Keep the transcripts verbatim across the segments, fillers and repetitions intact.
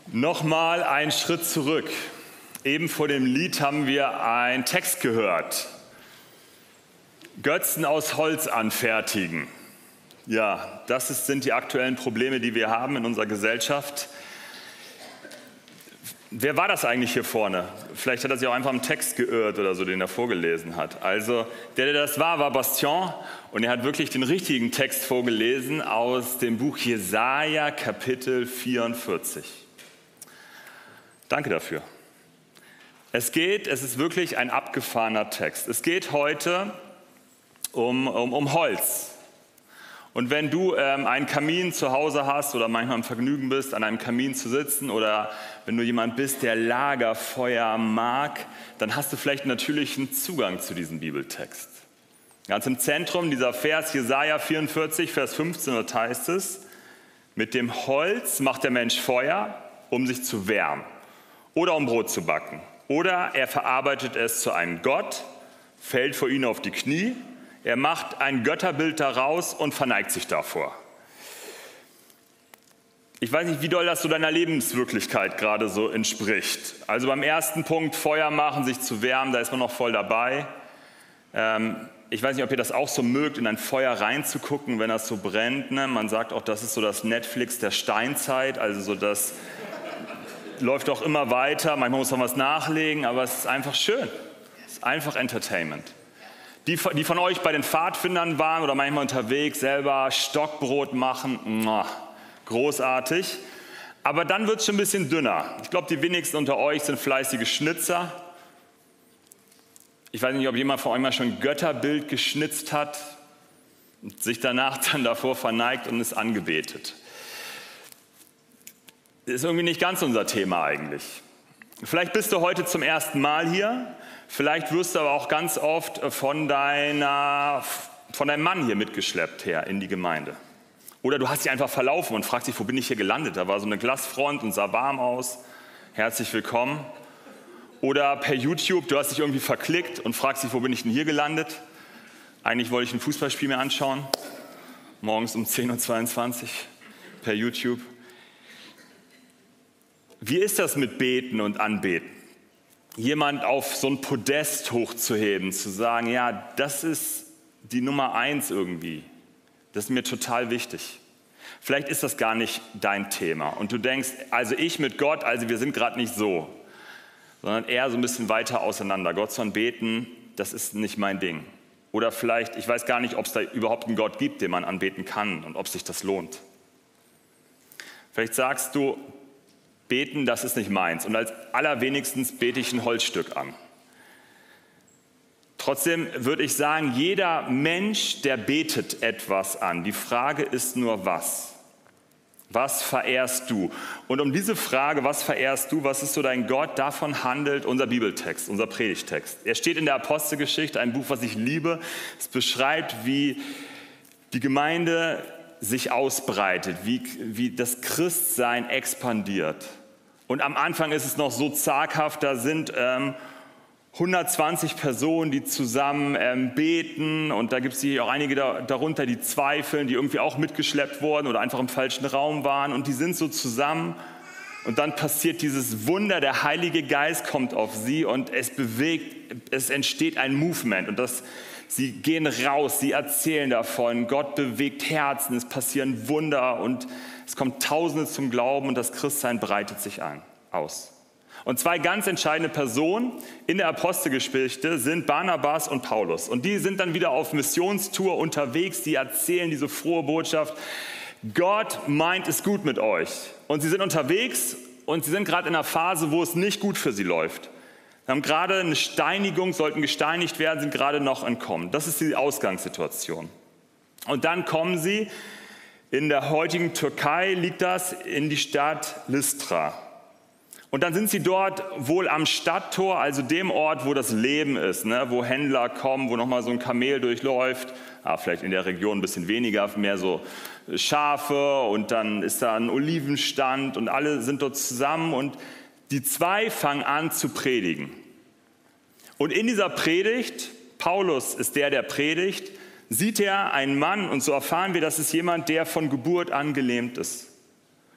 Nochmal einen Schritt zurück. Eben vor dem Lied haben wir einen Text gehört. Götzen aus Holz anfertigen. Ja, das ist, sind die aktuellen Probleme, die wir haben in unserer Gesellschaft. Wer war das eigentlich hier vorne? Vielleicht hat er sich auch einfach im Text geirrt oder so, den er vorgelesen hat. Also der, der das war, war Bastien und er hat wirklich den richtigen Text vorgelesen aus dem Buch Jesaja, Kapitel vierundvierzig. Danke dafür. Es geht, es ist wirklich ein abgefahrener Text. Es geht heute um, um, um Holz. Und wenn du ähm, einen Kamin zu Hause hast oder manchmal im Vergnügen bist, an einem Kamin zu sitzen, oder wenn du jemand bist, der Lagerfeuer mag, dann hast du vielleicht natürlichen Zugang zu diesem Bibeltext. Ganz im Zentrum dieser Vers, Jesaja vierundvierzig, Vers fünfzehn, dort heißt es: Mit dem Holz macht der Mensch Feuer, um sich zu wärmen oder um Brot zu backen. Oder er verarbeitet es zu einem Gott, fällt vor ihnen auf die Knie. Er macht ein Götterbild daraus und verneigt sich davor. Ich weiß nicht, wie doll das so deiner Lebenswirklichkeit gerade so entspricht. Also beim ersten Punkt, Feuer machen, sich zu wärmen, da ist man noch voll dabei. Ähm, ich weiß nicht, ob ihr das auch so mögt, in ein Feuer reinzugucken, wenn das so brennt. Ne? Man sagt auch, das ist so das Netflix der Steinzeit, also so das läuft auch immer weiter. Manchmal muss man was nachlegen, aber es ist einfach schön. Es ist einfach Entertainment. Die, die von euch bei den Pfadfindern waren oder manchmal unterwegs, selber Stockbrot machen, muah, großartig. Aber dann wird es schon ein bisschen dünner. Ich glaube, die wenigsten unter euch sind fleißige Schnitzer. Ich weiß nicht, ob jemand von euch mal schon ein Götterbild geschnitzt hat und sich danach dann davor verneigt und es angebetet. Ist irgendwie nicht ganz unser Thema eigentlich. Vielleicht bist du heute zum ersten Mal hier. Vielleicht wirst du aber auch ganz oft von, deiner, von deinem Mann hier mitgeschleppt her in die Gemeinde. Oder du hast dich einfach verlaufen und fragst dich, wo bin ich hier gelandet? Da war so eine Glasfront und sah warm aus. Herzlich willkommen. Oder per YouTube, du hast dich irgendwie verklickt und fragst dich, wo bin ich denn hier gelandet? Eigentlich wollte ich ein Fußballspiel mir anschauen. Morgens um zehn Uhr zweiundzwanzig per YouTube. Wie ist das mit Beten und Anbeten? Jemand auf so ein Podest hochzuheben, zu sagen, ja, das ist die Nummer eins irgendwie. Das ist mir total wichtig. Vielleicht ist das gar nicht dein Thema und du denkst, also ich mit Gott, also wir sind gerade nicht so, sondern eher so ein bisschen weiter auseinander. Gott zu anbeten, das ist nicht mein Ding. Oder vielleicht, ich weiß gar nicht, ob es da überhaupt einen Gott gibt, den man anbeten kann und ob sich das lohnt. Vielleicht sagst du, beten, das ist nicht meins. Und als allerwenigstens bete ich ein Holzstück an. Trotzdem würde ich sagen, jeder Mensch, der betet etwas an. Die Frage ist nur, was? Was verehrst du? Und um diese Frage, was verehrst du, was ist so dein Gott, davon handelt unser Bibeltext, unser Predigtext. Er steht in der Apostelgeschichte, ein Buch, was ich liebe. Es beschreibt, wie die Gemeinde sich ausbreitet, wie, wie das Christsein expandiert. Und am Anfang ist es noch so zaghaft, da sind ähm, hundertzwanzig Personen, die zusammen ähm, beten, und da gibt es auch einige da, darunter, die zweifeln, die irgendwie auch mitgeschleppt wurden oder einfach im falschen Raum waren, und die sind so zusammen, und dann passiert dieses Wunder, der Heilige Geist kommt auf sie und es bewegt, es entsteht ein Movement, und das Sie gehen raus, sie erzählen davon, Gott bewegt Herzen, es passieren Wunder und es kommen Tausende zum Glauben und das Christsein breitet sich ein, aus. Und zwei ganz entscheidende Personen in der Apostelgeschichte sind Barnabas und Paulus. Und die sind dann wieder auf Missionstour unterwegs, die erzählen diese frohe Botschaft, Gott meint es gut mit euch. Und sie sind unterwegs und sie sind gerade in einer Phase, wo es nicht gut für sie läuft. Sie haben gerade eine Steinigung, sollten gesteinigt werden, sind gerade noch entkommen. Das ist die Ausgangssituation. Und dann kommen sie, in der heutigen Türkei liegt das, in die Stadt Lystra. Und dann sind sie dort wohl am Stadttor, also dem Ort, wo das Leben ist, ne? Wo Händler kommen, wo nochmal so ein Kamel durchläuft. Ah, vielleicht in der Region ein bisschen weniger, mehr so Schafe, und dann ist da ein Olivenstand und alle sind dort zusammen, und die zwei fangen an zu predigen. Und in dieser Predigt, Paulus ist der, der predigt, sieht er einen Mann, und so erfahren wir, das ist jemand, der von Geburt an gelähmt ist.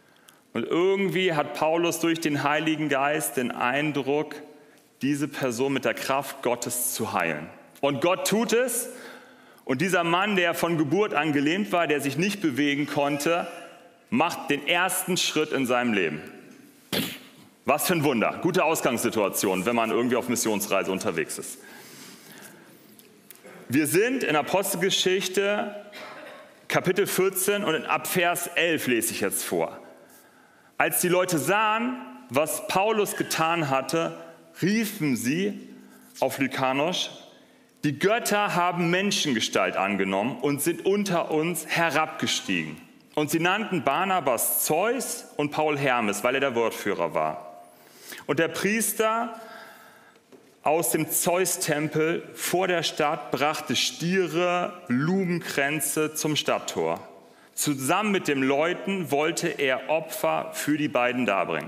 Und irgendwie hat Paulus durch den Heiligen Geist den Eindruck, diese Person mit der Kraft Gottes zu heilen. Und Gott tut es. Und dieser Mann, der von Geburt an gelähmt war, der sich nicht bewegen konnte, macht den ersten Schritt in seinem Leben. Was für ein Wunder. Gute Ausgangssituation, wenn man irgendwie auf Missionsreise unterwegs ist. Wir sind in Apostelgeschichte Kapitel vierzehn und ab Vers elf lese ich jetzt vor. Als die Leute sahen, was Paulus getan hatte, riefen sie auf Lykanos: Die Götter haben Menschengestalt angenommen und sind unter uns herabgestiegen. Und sie nannten Barnabas Zeus und Paul Hermes, weil er der Wortführer war. Und der Priester aus dem Zeus-Tempel vor der Stadt brachte Stiere, Blumenkränze zum Stadttor. Zusammen mit den Leuten wollte er Opfer für die beiden darbringen.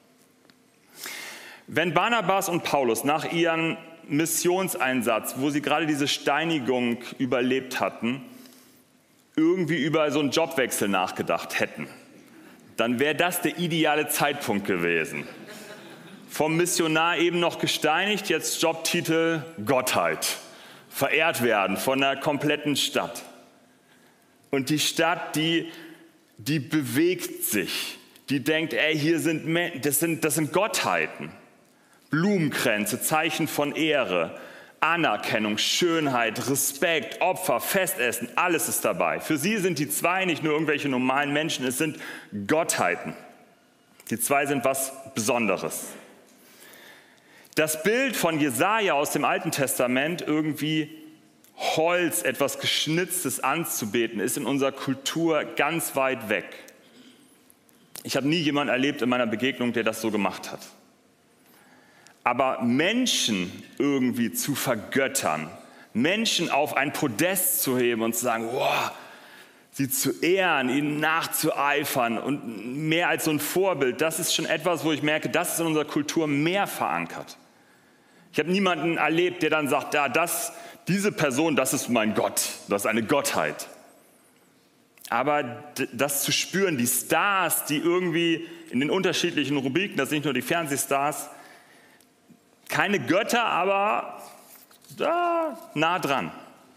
Wenn Barnabas und Paulus nach ihrem Missionseinsatz, wo sie gerade diese Steinigung überlebt hatten, irgendwie über so einen Jobwechsel nachgedacht hätten, dann wäre das der ideale Zeitpunkt gewesen. Vom Missionar eben noch gesteinigt, jetzt Jobtitel Gottheit. Verehrt werden von der kompletten Stadt. Und die Stadt, die, die bewegt sich. Die denkt, ey, hier sind, das sind, das sind Gottheiten. Blumenkränze, Zeichen von Ehre, Anerkennung, Schönheit, Respekt, Opfer, Festessen, alles ist dabei. Für sie sind die zwei nicht nur irgendwelche normalen Menschen, es sind Gottheiten. Die zwei sind was Besonderes. Das Bild von Jesaja aus dem Alten Testament, irgendwie Holz, etwas Geschnitztes anzubeten, ist in unserer Kultur ganz weit weg. Ich habe nie jemanden erlebt in meiner Begegnung, der das so gemacht hat. Aber Menschen irgendwie zu vergöttern, Menschen auf ein Podest zu heben und zu sagen, wow, sie zu ehren, ihnen nachzueifern und mehr als so ein Vorbild, das ist schon etwas, wo ich merke, das ist in unserer Kultur mehr verankert. Ich habe niemanden erlebt, der dann sagt, ja, das, diese Person, das ist mein Gott, das ist eine Gottheit. Aber das zu spüren, die Stars, die irgendwie in den unterschiedlichen Rubriken, das sind nicht nur die Fernsehstars, keine Götter, aber da nah dran.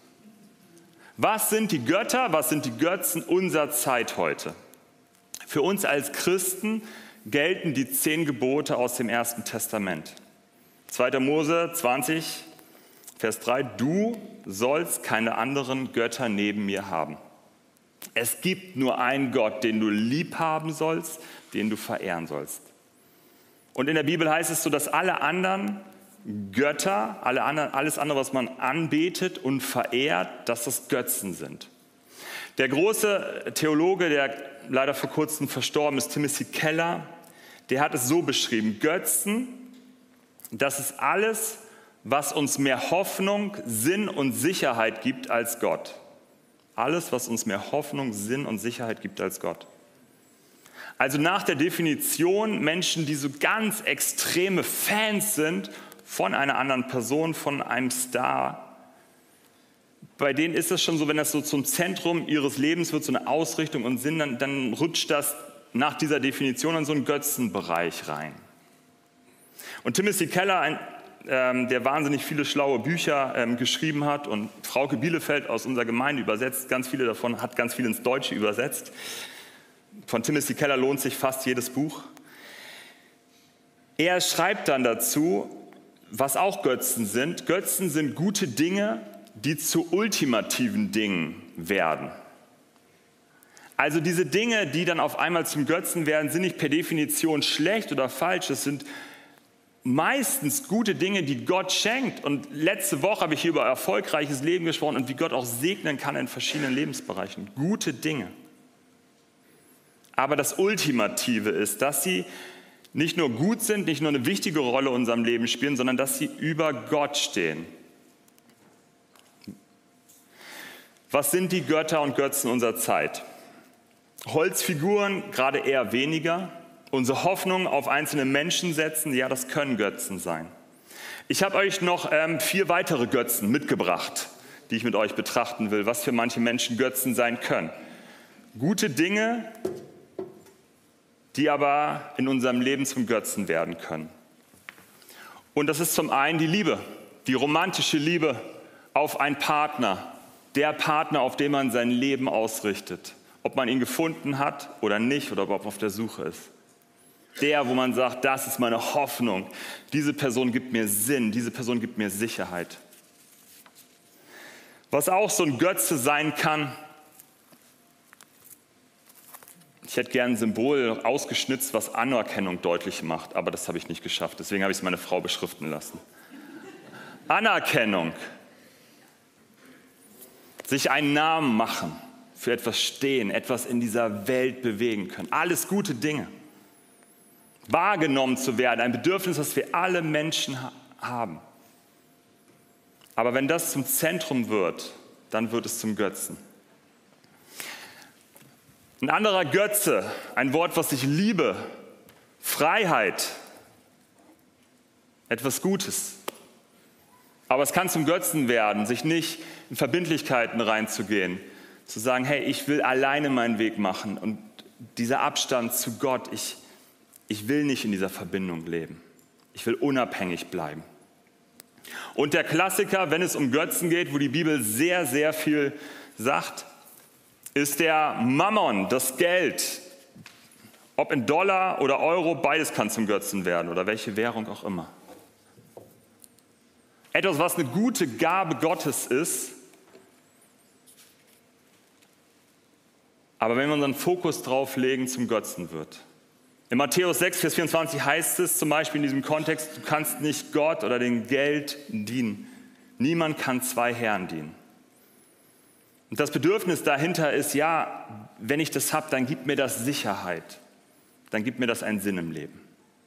Was sind die Götter, was sind die Götzen unserer Zeit heute? Für uns als Christen gelten die zehn Gebote aus dem Ersten Testament. zweiter Mose zwanzig, Vers drei, du sollst keine anderen Götter neben mir haben. Es gibt nur einen Gott, den du lieb haben sollst, den du verehren sollst. Und in der Bibel heißt es so, dass alle anderen Götter, alle anderen, alles andere, was man anbetet und verehrt, dass das Götzen sind. Der große Theologe, der leider vor kurzem verstorben ist, Timothy Keller, der hat es so beschrieben: Götzen, das ist alles, was uns mehr Hoffnung, Sinn und Sicherheit gibt als Gott. Alles, was uns mehr Hoffnung, Sinn und Sicherheit gibt als Gott. Also nach der Definition Menschen, die so ganz extreme Fans sind von einer anderen Person, von einem Star, bei denen ist es schon so, wenn das so zum Zentrum ihres Lebens wird, so eine Ausrichtung und Sinn, dann, dann rutscht das nach dieser Definition in so einen Götzenbereich rein. Und Timothy Keller, ein, ähm, der wahnsinnig viele schlaue Bücher ähm, geschrieben hat und Frauke Bielefeld aus unserer Gemeinde übersetzt, ganz viele davon, hat ganz viel ins Deutsche übersetzt. Von Timothy Keller lohnt sich fast jedes Buch. Er schreibt dann dazu, was auch Götzen sind. Götzen sind gute Dinge, die zu ultimativen Dingen werden. Also diese Dinge, die dann auf einmal zum Götzen werden, sind nicht per Definition schlecht oder falsch. Es sind meistens gute Dinge, die Gott schenkt. Und letzte Woche habe ich hier über erfolgreiches Leben gesprochen und wie Gott auch segnen kann in verschiedenen Lebensbereichen. Gute Dinge. Aber das Ultimative ist, dass sie nicht nur gut sind, nicht nur eine wichtige Rolle in unserem Leben spielen, sondern dass sie über Gott stehen. Was sind die Götter und Götzen unserer Zeit? Holzfiguren gerade eher weniger. Unsere Hoffnung auf einzelne Menschen setzen, ja, das können Götzen sein. Ich habe euch noch ähm, vier weitere Götzen mitgebracht, die ich mit euch betrachten will, was für manche Menschen Götzen sein können. Gute Dinge, die aber in unserem Leben zum Götzen werden können. Und das ist zum einen die Liebe, die romantische Liebe auf einen Partner, der Partner, auf den man sein Leben ausrichtet. Ob man ihn gefunden hat oder nicht oder ob er auf der Suche ist. Der, wo man sagt, das ist meine Hoffnung. Diese Person gibt mir Sinn, diese Person gibt mir Sicherheit. Was auch so ein Götze sein kann, ich hätte gern ein Symbol ausgeschnitzt, was Anerkennung deutlich macht, aber das habe ich nicht geschafft, deswegen habe ich es meine Frau beschriften lassen. Anerkennung. Sich einen Namen machen, für etwas stehen, etwas in dieser Welt bewegen können. Alles gute Dinge. Wahrgenommen zu werden, ein Bedürfnis, das wir alle Menschen ha- haben. Aber wenn das zum Zentrum wird, dann wird es zum Götzen. Ein anderer Götze, ein Wort, was ich liebe, Freiheit, etwas Gutes. Aber es kann zum Götzen werden, sich nicht in Verbindlichkeiten reinzugehen, zu sagen, hey, ich will alleine meinen Weg machen und dieser Abstand zu Gott, ich, ich will nicht in dieser Verbindung leben. Ich will unabhängig bleiben. Und der Klassiker, wenn es um Götzen geht, wo die Bibel sehr, sehr viel sagt, ist der Mammon, das Geld. Ob in Dollar oder Euro, beides kann zum Götzen werden oder welche Währung auch immer. Etwas, was eine gute Gabe Gottes ist, aber wenn wir unseren Fokus drauf legen, zum Götzen wird. In Matthäus sechs, Vers vierundzwanzig heißt es zum Beispiel in diesem Kontext, du kannst nicht Gott oder dem Geld dienen. Niemand kann zwei Herren dienen. Und das Bedürfnis dahinter ist, ja, wenn ich das habe, dann gibt mir das Sicherheit. Dann gibt mir das einen Sinn im Leben.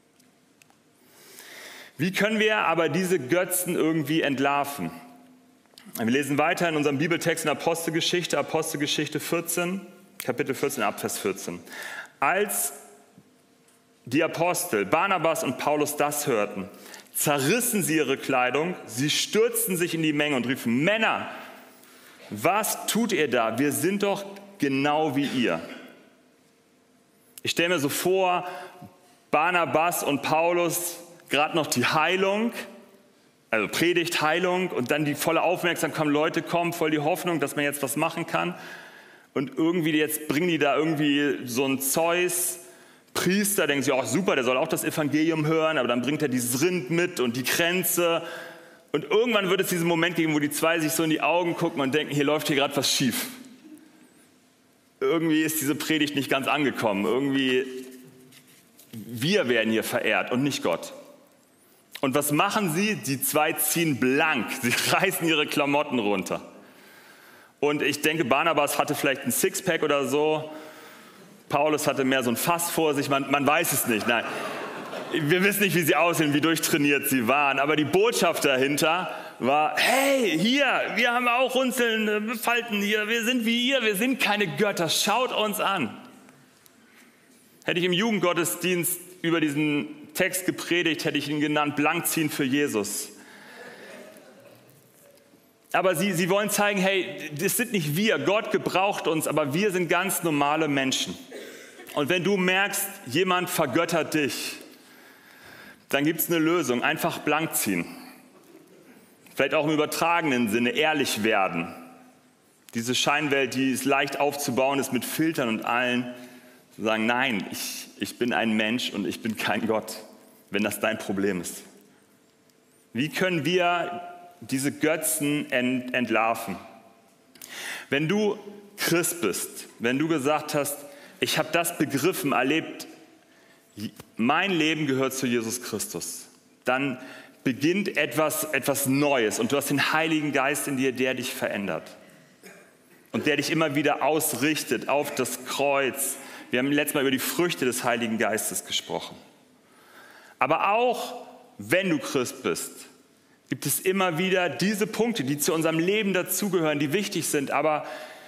Wie können wir aber diese Götzen irgendwie entlarven? Wir lesen weiter in unserem Bibeltext in Apostelgeschichte, Apostelgeschichte vierzehn, Kapitel vierzehn, Abvers vierzehn. Als die Apostel, Barnabas und Paulus das hörten, zerrissen sie ihre Kleidung, sie stürzten sich in die Menge und riefen, Männer, was tut ihr da? Wir sind doch genau wie ihr. Ich stelle mir so vor, Barnabas und Paulus, gerade noch die Heilung, also Predigt, Heilung und dann die volle Aufmerksamkeit, Leute kommen, voll die Hoffnung, dass man jetzt was machen kann. Und irgendwie jetzt bringen die da irgendwie so einen Zeus, Priester, denken sie, oh super, der soll auch das Evangelium hören, aber dann bringt er dieses Rind mit und die Kränze. Und irgendwann wird es diesen Moment geben, wo die zwei sich so in die Augen gucken und denken, hier läuft hier gerade was schief. Irgendwie ist diese Predigt nicht ganz angekommen. Irgendwie, wir werden hier verehrt und nicht Gott. Und was machen sie? Die zwei ziehen blank. Sie reißen ihre Klamotten runter. Und ich denke, Barnabas hatte vielleicht ein Sixpack oder so. Paulus hatte mehr so ein Fass vor sich. Man, man weiß es nicht. Nein. Wir wissen nicht, wie sie aussehen, wie durchtrainiert sie waren. Aber die Botschaft dahinter war, hey, hier, wir haben auch runzelnde Falten hier. Wir sind wie ihr, wir sind keine Götter. Schaut uns an. Hätte ich im Jugendgottesdienst über diesen Text gepredigt, hätte ich ihn genannt, Blankziehen für Jesus. Aber sie, sie wollen zeigen, hey, das sind nicht wir, Gott gebraucht uns, aber wir sind ganz normale Menschen. Und wenn du merkst, jemand vergöttert dich, dann gibt es eine Lösung, einfach blank ziehen. Vielleicht auch im übertragenen Sinne, ehrlich werden. Diese Scheinwelt, die ist leicht aufzubauen ist mit Filtern und allen, zu sagen, nein, ich, ich bin ein Mensch und ich bin kein Gott, wenn das dein Problem ist. Wie können wir diese Götzen ent, entlarven? Wenn du Christ bist, wenn du gesagt hast, ich habe das begriffen, erlebt, mein Leben gehört zu Jesus Christus, dann beginnt etwas, etwas Neues und du hast den Heiligen Geist in dir, der dich verändert und der dich immer wieder ausrichtet auf das Kreuz. Wir haben letztes Mal über die Früchte des Heiligen Geistes gesprochen. Aber auch wenn du Christ bist, gibt es immer wieder diese Punkte, die zu unserem Leben dazugehören, die wichtig sind, aber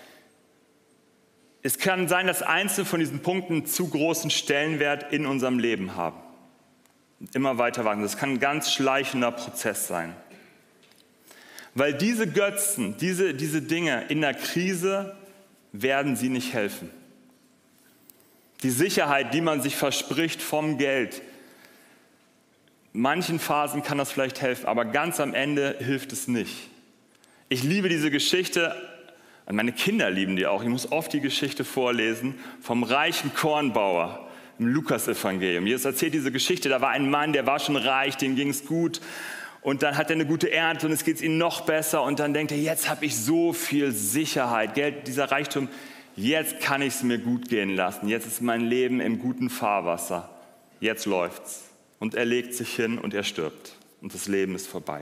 es kann sein, dass einzelne von diesen Punkten einen zu großen Stellenwert in unserem Leben haben. Und immer weiter wachsen. Das kann ein ganz schleichender Prozess sein. Weil diese Götzen, diese, diese Dinge in der Krise werden sie nicht helfen. Die Sicherheit, die man sich verspricht vom Geld. In manchen Phasen kann das vielleicht helfen, aber ganz am Ende hilft es nicht. Ich liebe diese Geschichte, und meine Kinder lieben die auch. Ich muss oft die Geschichte vorlesen vom reichen Kornbauer im Lukasevangelium. Jesus erzählt diese Geschichte, da war ein Mann, der war schon reich, dem ging es gut. Und dann hat er eine gute Ernte und es geht ihm noch besser. Und dann denkt er, jetzt habe ich so viel Sicherheit, Geld, dieser Reichtum, jetzt kann ich es mir gut gehen lassen. Jetzt ist mein Leben im guten Fahrwasser. Jetzt läuft's. Und er legt sich hin und er stirbt. Und das Leben ist vorbei.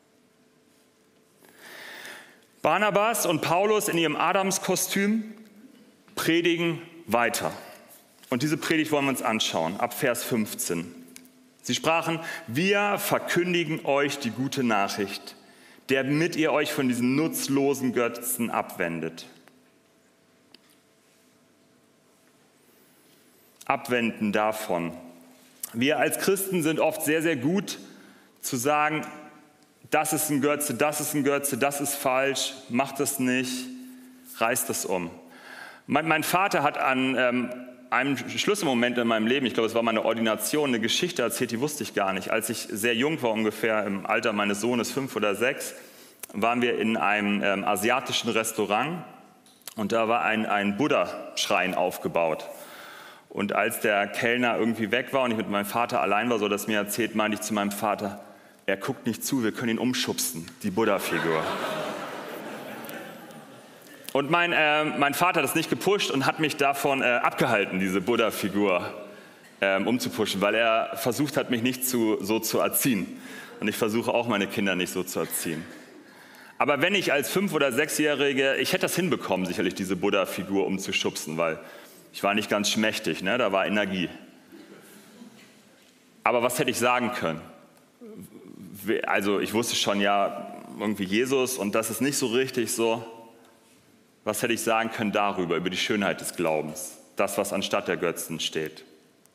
Barnabas und Paulus in ihrem Adamskostüm predigen weiter. Und diese Predigt wollen wir uns anschauen, ab Vers fünfzehn. Sie sprachen, wir verkündigen euch die gute Nachricht, damit ihr euch von diesen nutzlosen Götzen abwendet. Abwenden davon. Wir als Christen sind oft sehr, sehr gut zu sagen, das ist ein Götze, das ist ein Götze, das ist falsch, macht das nicht, reißt das um. Mein, mein Vater hat an ähm, einem Schlüsselmoment in meinem Leben, ich glaube, es war meine Ordination, eine Geschichte erzählt, die wusste ich gar nicht. Als ich sehr jung war, ungefähr im Alter meines Sohnes, fünf oder sechs, waren wir in einem ähm, asiatischen Restaurant und da war ein, ein Buddha-Schrein aufgebaut. Und als der Kellner irgendwie weg war und ich mit meinem Vater allein war, so dass mir erzählt, meinte ich zu meinem Vater, er guckt nicht zu, wir können ihn umschubsen, die Buddha-Figur. Und mein, äh, mein Vater hat das nicht gepusht und hat mich davon äh, abgehalten, diese Buddha-Figur äh, umzupushen, weil er versucht hat, mich nicht zu, so zu erziehen. Und ich versuche auch, meine Kinder nicht so zu erziehen. Aber wenn ich als Fünf- oder Sechsjährige, ich hätte das hinbekommen, sicherlich diese Buddha-Figur umzuschubsen, weil ich war nicht ganz schmächtig, ne? Da war Energie. Aber was hätte ich sagen können? Also ich wusste schon, ja, irgendwie Jesus und das ist nicht so richtig so. Was hätte ich sagen können darüber, über die Schönheit des Glaubens? Das, was anstatt der Götzen steht.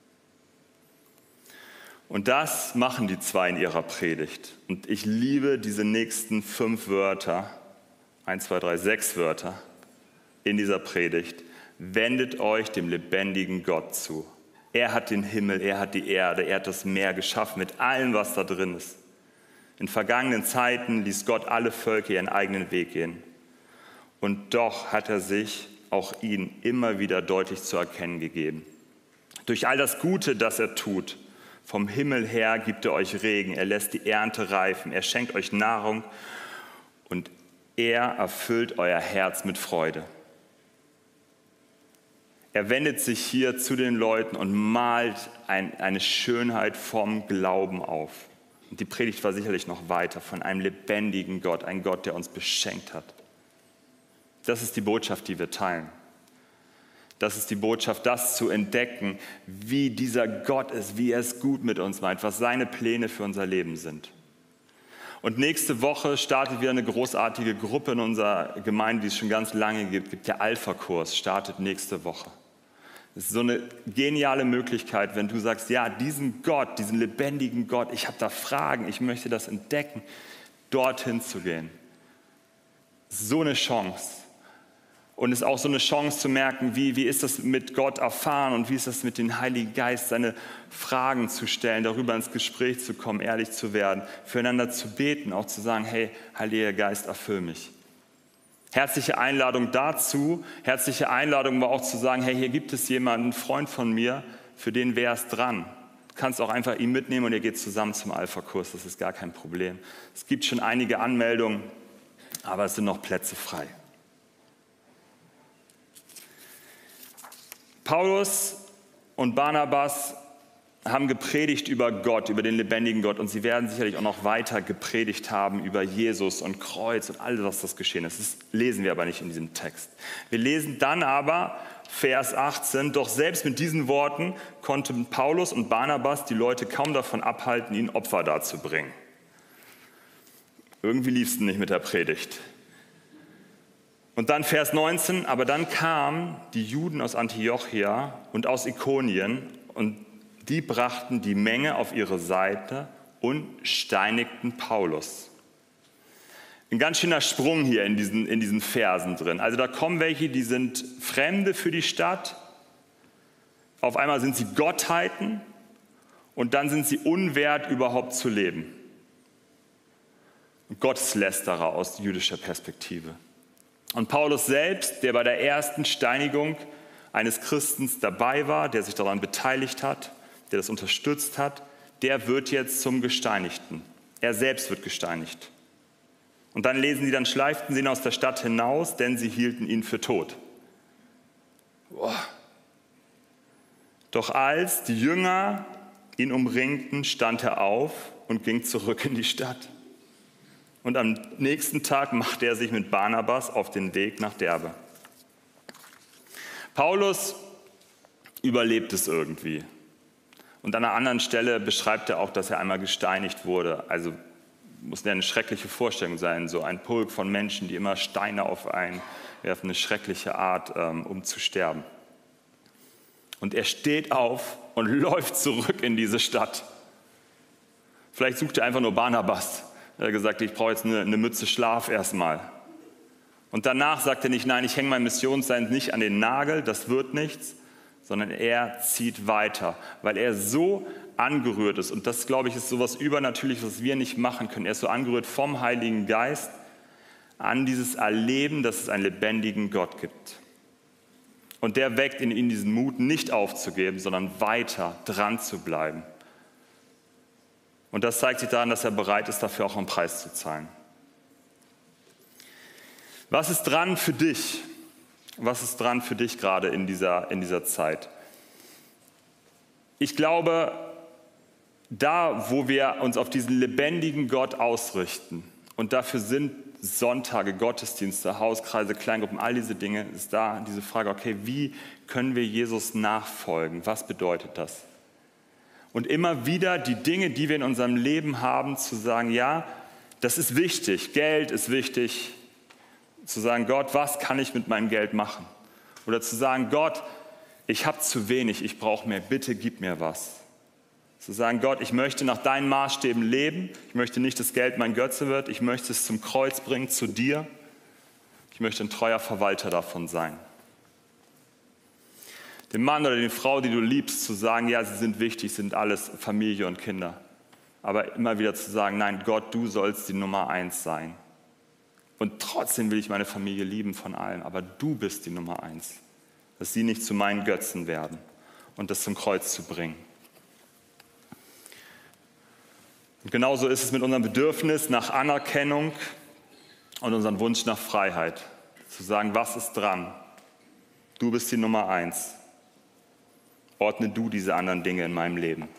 Und das machen die zwei in ihrer Predigt. Und ich liebe diese nächsten fünf Wörter, eins, zwei, drei, sechs Wörter in dieser Predigt. Wendet euch dem lebendigen Gott zu. Er hat den Himmel, er hat die Erde, er hat das Meer geschaffen mit allem, was da drin ist. In vergangenen Zeiten ließ Gott alle Völker ihren eigenen Weg gehen. Und doch hat er sich auch ihnen immer wieder deutlich zu erkennen gegeben. Durch all das Gute, das er tut, vom Himmel her gibt er euch Regen, er lässt die Ernte reifen, er schenkt euch Nahrung und er erfüllt euer Herz mit Freude. Er wendet sich hier zu den Leuten und malt ein, eine Schönheit vom Glauben auf. Und die Predigt war sicherlich noch weiter von einem lebendigen Gott, ein Gott, der uns beschenkt hat. Das ist die Botschaft, die wir teilen. Das ist die Botschaft, das zu entdecken, wie dieser Gott ist, wie er es gut mit uns meint, was seine Pläne für unser Leben sind. Und nächste Woche startet wieder eine großartige Gruppe in unserer Gemeinde, die es schon ganz lange gibt. gibt der Alpha-Kurs, startet nächste Woche. Das ist so eine geniale Möglichkeit, wenn du sagst, ja, diesen Gott, diesen lebendigen Gott, ich habe da Fragen, ich möchte das entdecken, dorthin zu gehen. So eine Chance. Und es ist auch so eine Chance zu merken, wie, wie ist das mit Gott erfahren und wie ist das mit dem Heiligen Geist, seine Fragen zu stellen, darüber ins Gespräch zu kommen, ehrlich zu werden, füreinander zu beten, auch zu sagen, hey, Heiliger Geist, erfüll mich. Herzliche Einladung dazu, herzliche Einladung war auch zu sagen, hey, hier gibt es jemanden, einen Freund von mir, für den wäre es dran. Du kannst auch einfach ihn mitnehmen und ihr geht zusammen zum Alpha-Kurs, das ist gar kein Problem. Es gibt schon einige Anmeldungen, aber es sind noch Plätze frei. Paulus und Barnabas haben gepredigt über Gott, über den lebendigen Gott und sie werden sicherlich auch noch weiter gepredigt haben über Jesus und Kreuz und all das, was geschehen ist. Das lesen wir aber nicht in diesem Text. Wir lesen dann aber Vers achtzehn, doch selbst mit diesen Worten konnten Paulus und Barnabas die Leute kaum davon abhalten, ihnen Opfer darzubringen. Irgendwie lief es nicht mit der Predigt. Und dann Vers neunzehn, aber dann kamen die Juden aus Antiochia und aus Ikonien und die brachten die Menge auf ihre Seite und steinigten Paulus. Ein ganz schöner Sprung hier in diesen, in diesen Versen drin. Also da kommen welche, die sind Fremde für die Stadt, Auf einmal sind sie Gottheiten und dann sind sie unwert, überhaupt zu leben. Gotteslästerer aus jüdischer Perspektive. Und Paulus selbst, der bei der ersten Steinigung eines Christens dabei war, der sich daran beteiligt hat, der das unterstützt hat, der wird jetzt zum Gesteinigten. Er selbst wird gesteinigt. Und dann lesen sie, dann schleiften sie ihn aus der Stadt hinaus, denn sie hielten ihn für tot. Boah. Doch als die Jünger ihn umringten, stand er auf und ging zurück in die Stadt. Und am nächsten Tag machte er sich mit Barnabas auf den Weg nach Derbe. Paulus überlebt es irgendwie. Und an einer anderen Stelle beschreibt er auch, dass er einmal gesteinigt wurde. Also muss ja eine schreckliche Vorstellung sein, so ein Pulk von Menschen, die immer Steine auf einen werfen, eine schreckliche Art, ähm, um zu sterben. Und er steht auf und läuft zurück in diese Stadt. Vielleicht sucht er einfach nur Barnabas. Er hat gesagt, ich brauche jetzt eine, eine Mütze Schlaf erstmal. Und danach sagt er nicht, nein, ich hänge mein Missionssein nicht an den Nagel, das wird nichts, sondern er zieht weiter, weil er so angerührt ist. Und das, glaube ich, ist so etwas Übernatürliches, was wir nicht machen können. Er ist so angerührt vom Heiligen Geist an dieses Erleben, dass es einen lebendigen Gott gibt. Und der weckt in ihm diesen Mut, nicht aufzugeben, sondern weiter dran zu bleiben. Und das zeigt sich daran, dass er bereit ist, dafür auch einen Preis zu zahlen. Was ist dran für dich? Was ist dran für dich gerade in dieser, in dieser Zeit? Ich glaube, da, wo wir uns auf diesen lebendigen Gott ausrichten, und dafür sind Sonntage, Gottesdienste, Hauskreise, Kleingruppen, all diese Dinge, ist da diese Frage, okay, wie können wir Jesus nachfolgen? Was bedeutet das? Und immer wieder die Dinge, die wir in unserem Leben haben, zu sagen, ja, das ist wichtig, Geld ist wichtig, zu sagen, Gott, was kann ich mit meinem Geld machen? Oder zu sagen, Gott, ich habe zu wenig, ich brauche mehr, bitte gib mir was. Zu sagen, Gott, ich möchte nach deinen Maßstäben leben, ich möchte nicht, dass Geld mein Götze wird, ich möchte es zum Kreuz bringen, zu dir. Ich möchte ein treuer Verwalter davon sein. Dem Mann oder die Frau, die du liebst, zu sagen, ja, sie sind wichtig, sind alles Familie und Kinder. Aber immer wieder zu sagen, nein, Gott, du sollst die Nummer eins sein. Und trotzdem will ich meine Familie lieben von allen, aber du bist die Nummer eins. Dass sie nicht zu meinen Götzen werden und das zum Kreuz zu bringen. Und genauso ist es mit unserem Bedürfnis nach Anerkennung und unserem Wunsch nach Freiheit. Zu sagen, was ist dran? Du bist die Nummer eins. Ordne du diese anderen Dinge in meinem Leben.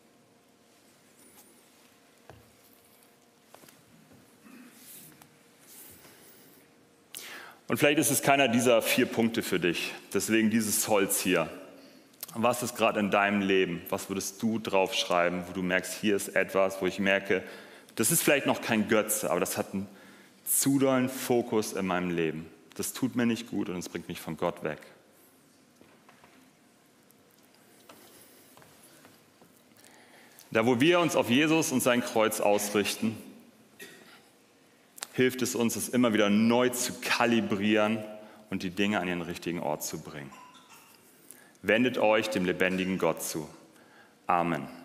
Und vielleicht ist es keiner dieser vier Punkte für dich. Deswegen dieses Holz hier. Was ist gerade in deinem Leben? Was würdest du draufschreiben, wo du merkst, hier ist etwas, wo ich merke, das ist vielleicht noch kein Götze, aber das hat einen zu dollen Fokus in meinem Leben. Das tut mir nicht gut und es bringt mich von Gott weg. Da, wo wir uns auf Jesus und sein Kreuz ausrichten, hilft es uns, es immer wieder neu zu kalibrieren und die Dinge an ihren richtigen Ort zu bringen. Wendet euch dem lebendigen Gott zu. Amen.